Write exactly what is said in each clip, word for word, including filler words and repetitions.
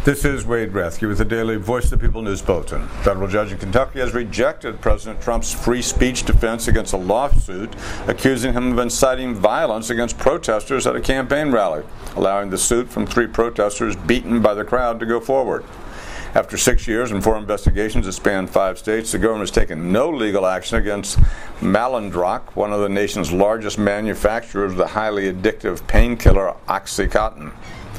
This is Wade Rathke with the Daily Voice of the People News Bulletin. A federal judge in Kentucky has rejected President Trump's free speech defense against a lawsuit accusing him of inciting violence against protesters at a campaign rally, allowing the suit from three protesters beaten by the crowd to go forward. After six years and four investigations that span five states, the government has taken no legal action against Malandrox, one of the nation's largest manufacturers of the highly addictive painkiller OxyContin.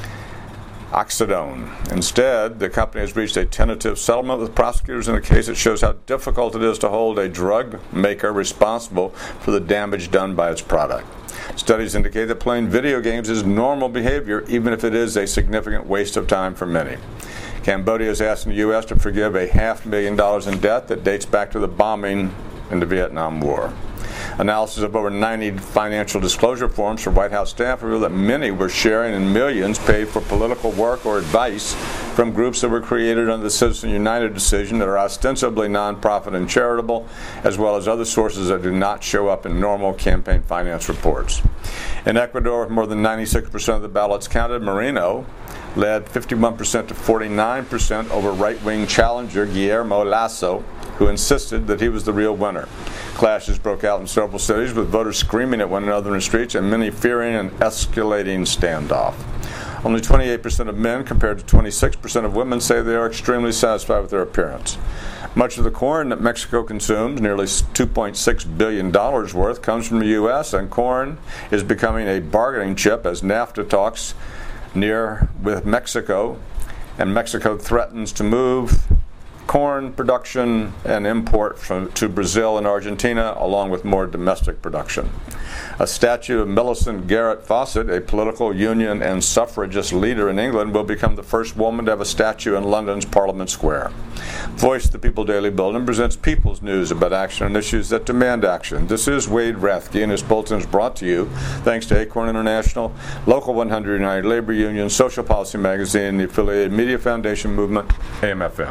Oxydone. Instead, the company has reached a tentative settlement with prosecutors in a case that shows how difficult it is to hold a drug maker responsible for the damage done by its product. Studies indicate that playing video games is normal behavior, even if it is a significant waste of time for many. Cambodia is asking the U S to forgive a half million dollars in debt that dates back to the bombing in the Vietnam War. Analysis of over ninety financial disclosure forms for White House staff revealed that many were sharing in millions paid for political work or advice from groups that were created under the Citizens United decision that are ostensibly nonprofit and charitable, as well as other sources that do not show up in normal campaign finance reports. In Ecuador, with more than ninety-six percent of the ballots counted, Moreno led fifty-one percent to forty-nine percent over right-wing challenger Guillermo Lasso, who insisted that he was the real winner. Clashes broke out in several cities, with voters screaming at one another in the streets and many fearing an escalating standoff. Only twenty-eight percent of men compared to twenty-six percent of women say they are extremely satisfied with their appearance. Much of the corn that Mexico consumes, nearly two point six billion dollars worth, comes from the U S, and corn is becoming a bargaining chip as NAFTA talks near with Mexico, and Mexico threatens to move corn production and import from, to Brazil and Argentina, along with more domestic production. A statue of Millicent Garrett Fawcett, a political union and suffragist leader in England, will become the first woman to have a statue in London's Parliament Square. Voice of the People Daily Bulletin presents people's news about action on issues that demand action. This is Wade Rathke, and this bulletin is brought to you thanks to Acorn International, Local one hundred United Labor Union, Social Policy Magazine, and the affiliated Media Foundation Movement, A M F M.